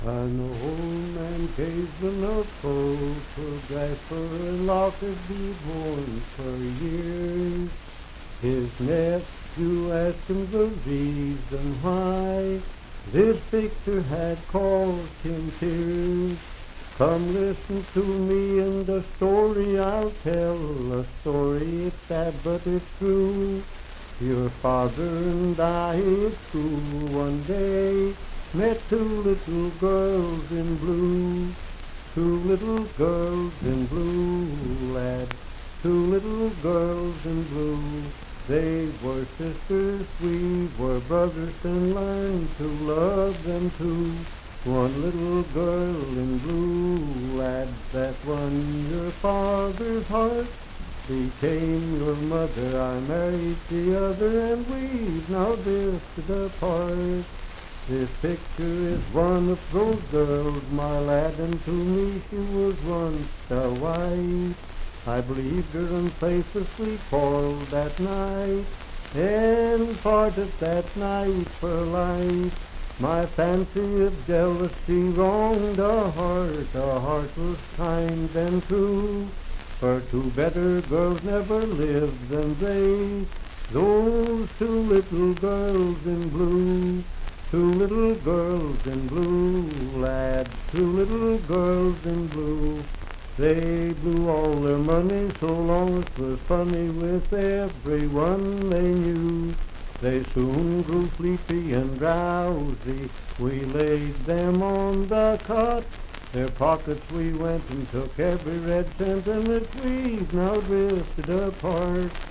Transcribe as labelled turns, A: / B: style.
A: An old man gave enough gold for Jasper and Locket be born for years. His nephew asked him the reason why this picture had caused him tears. Come listen to me and the story I'll tell, a story it's sad but it's true. Your father and I at school one day met two little girls in blue. Two little girls in blue, lad, two little girls in blue. They were sisters, we were brothers, and learned to love them too. One little girl in blue, lad, that won your father's heart, became your mother. I married the other, and we've now drifted apart. This picture is one of those girls, my lad, and to me she was once a wife. I believed her unfaithlessly quarreled that night, and parted that night for life. My fancy of jealousy wronged a heart was kind and true. For two better girls never lived than they, those two little girls in blue. Two little girls in blue, lad, two little girls in blue. They blew all their money so long it was funny with everyone they knew. They soon grew sleepy and drowsy. We laid them on the cot. Their pockets we went and took every red cent, and that we've now drifted apart.